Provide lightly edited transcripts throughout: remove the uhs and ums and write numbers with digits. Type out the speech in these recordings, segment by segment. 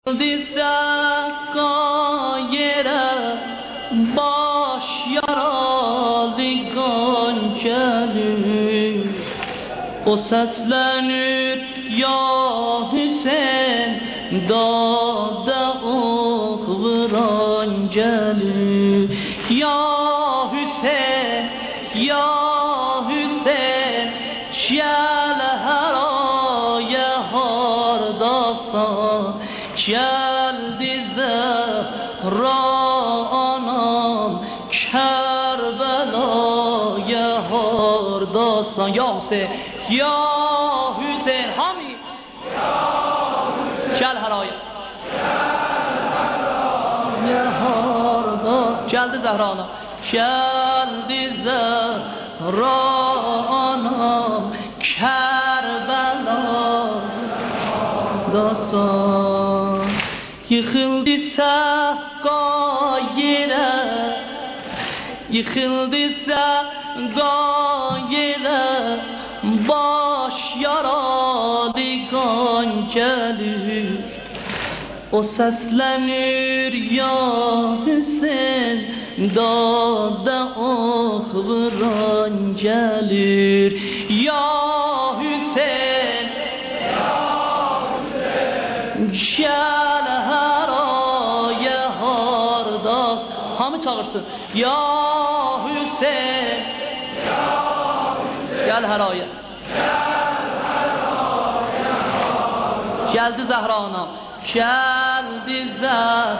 Dizakayere baş yaralıgan gelir. O seslenir ya Hüseyin, dağda ok vuran gelir. Ya Hüseyin, ya Hüseyin, gel her aya hardasan, geldi Zehra anam, Kerbela'ya hardasan. Ya Hüseyin, ya Hüseyin, hami gel her aya hardasan, geldi Zehra anam, geldi Zehra anam, Kerbela'dasan. Yıkıldı Sakkayere, yıkıldı Sakkayere, baş yaralıgan gelir. O seslenir ya Hüseyin, dağda ok vuran gelir. Ya Hüseyin, gel her aya hardas. Hamı çağırsın. Ya Hüseyin, gel her aya. Geldi Zehra anam, geldi Zehra,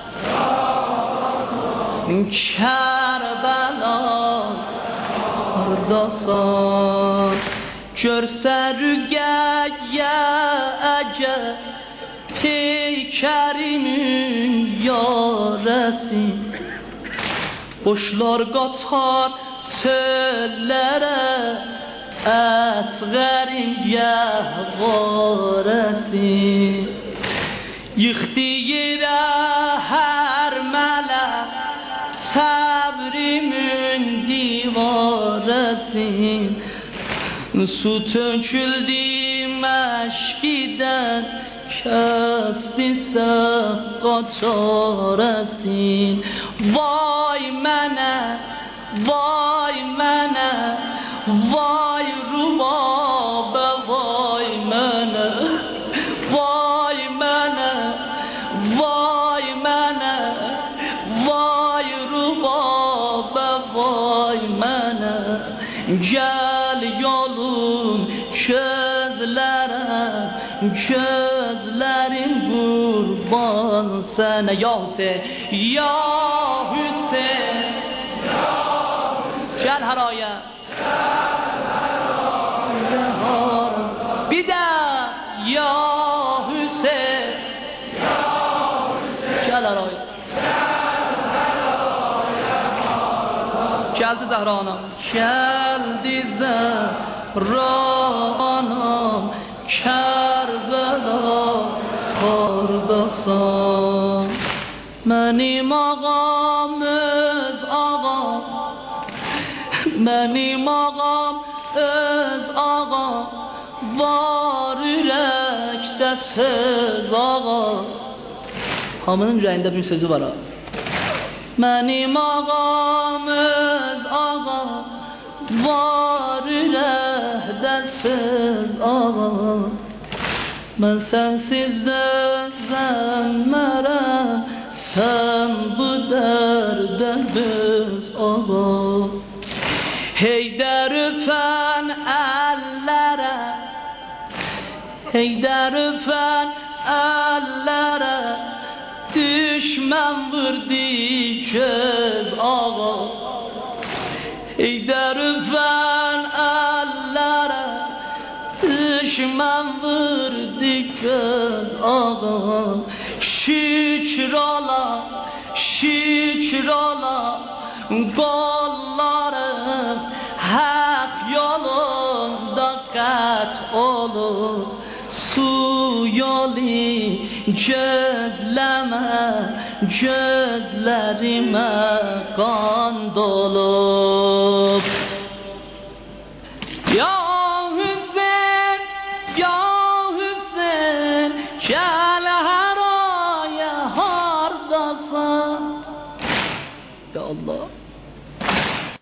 Kerbela'dasan. Görsə rüqəyə əgər Peykərimin yarəsi, quşlar qaçar çöllərə, əsğərin gəhvarəsi. Yıxdı yerə hər mələk səbrimin divarəsi. Su töküldü məşqidən, kəsdi Səqqa çarəsin. Vay mənə, vay mənə, vay rubabə, vay mənə, vay mənə, vay mənə, vay rubabə, vay mənə. Gel yolum közlərəm, gözlərim qurban sənə. Ya Hüseyin, ya Hüseyin, gel her aya. Bir de ya Hüseyin, gel her aya. Geldi Zehra anam, geldi Zehra anam, Kerbela hardasan. Mənim ağam öz ağam, mənim ağam öz ağam, var ürəkdə söz ağam. Hamının ürəyində bir sözü var ha. Mənim ağam öz ağam, var ürəkdə söz ağam. Mən sənsiz dözəmmərəm, sən bu dərdə döz ağam. Heydər öpən əllərə, Heydər öpən əllərə, düşmən vurdu göz ağa. Heydər öpən əllərə, düşmən vurdu göz ağa. Şükür ola, şükür ola, qollarım haq yolunda qət olur. Su yolu gözləmə, gözlərimə qan dolub. Ya Hüseyin, ya Hüseyin, gəl hər عصا. يا الله.